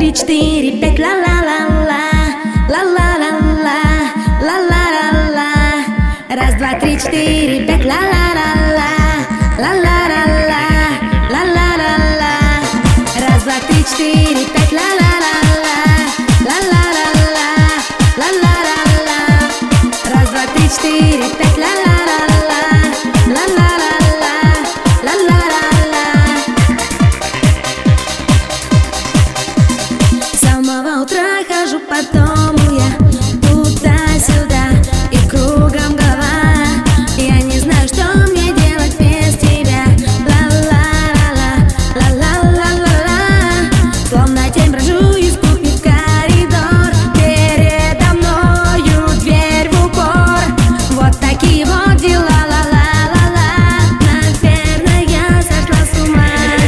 три, четыре, пять, ла-ла-ла-ла, ла-ла-ла-ла, ла-ла-ла-ла. Раз, два, три, четыре, пять, ла-ла-ла-ла, ла-ла-ла-ла, ла-ла-ла-ла. Раз, два, три, четыре, пять, ла-ла-ла-ла, ла-ла-ла-ла, ла-ла-ла-ла. Раз, два, три, четыре, пять, ла-ла-ла-ла, ла-ла-ла-ла, ла-ла-ла-ла. С самого утра хожу по дому я туда-сюда, и кругом голова. Я не знаю, что мне делать без тебя. Ла-ла-ла-ла, ла-ла-ла-ла-ла. Словно тень брожу и ступит в коридор. Передо мною дверь в упор. Вот такие вот дела. Ла-ла-ла-ла. Наверное, я сошла с ума.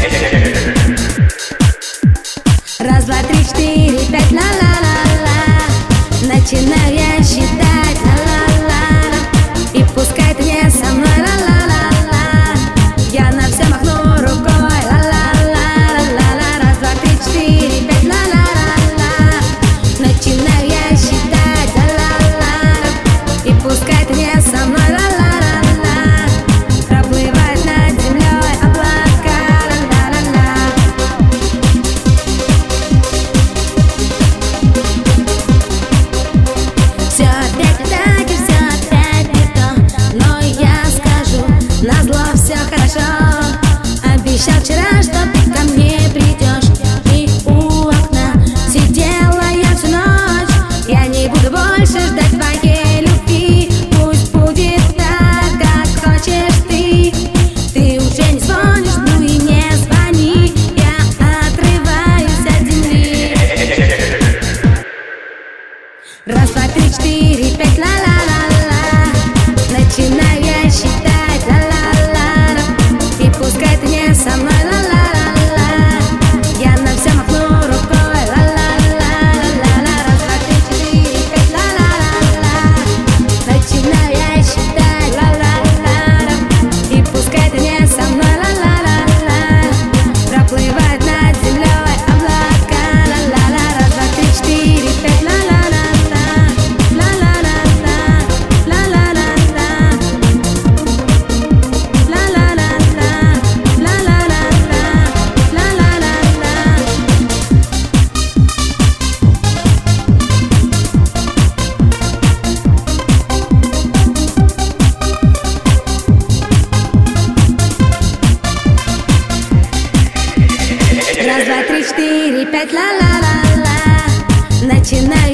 Раз, два, три, четыре, пять, ла-ла-ла-ла. Начинаю я считать, ла-ла-ла-ла. И пускай ты не со мной, ла-ла-ла-ла. Я на все махну рукой, ла-ла-ла-ла-ла. Раз, два, три, четыре, пять, ла-ла-ла-ла. Начинаю я считать, ла-ла-ла-ла. И пускай ты не со мной, ла-ла-ла-ла. Проплывает над землей облака, ла-ла-ла-ла. Все опять не так и все опять не то, но я скажу, назло все хорошо. Обещал вчера, что ты ко мне придешь, и у окна сидела я всю ночь. Я не буду больше ждать твоей любви, пусть будет так, как хочешь ты. Ты уже не звонишь, ну и не звони, я отрываюсь от земли. Раз, два, три, четыре, пять, ла-ла-ла-ла. Начинаю я считать, ла-ла-ла-ла. И пускай ты не со мной, ла-ла-ла-ла. Я на все махну рукой, ла-ла-ла-ла-ла. Раз, два, три, четыре, пять, ла-ла-ла-ла. Начинаю я считать, ла-ла-ла-ла. И пускай ты не со мной, ла-ла-ла-ла. Проплывает над землей облака, ла-ла-ла. Раз, два, три, четыре, пять, ла-ла-ла. Раз, два, три, четыре, пять, ла-ла-ла-ла. Начинаю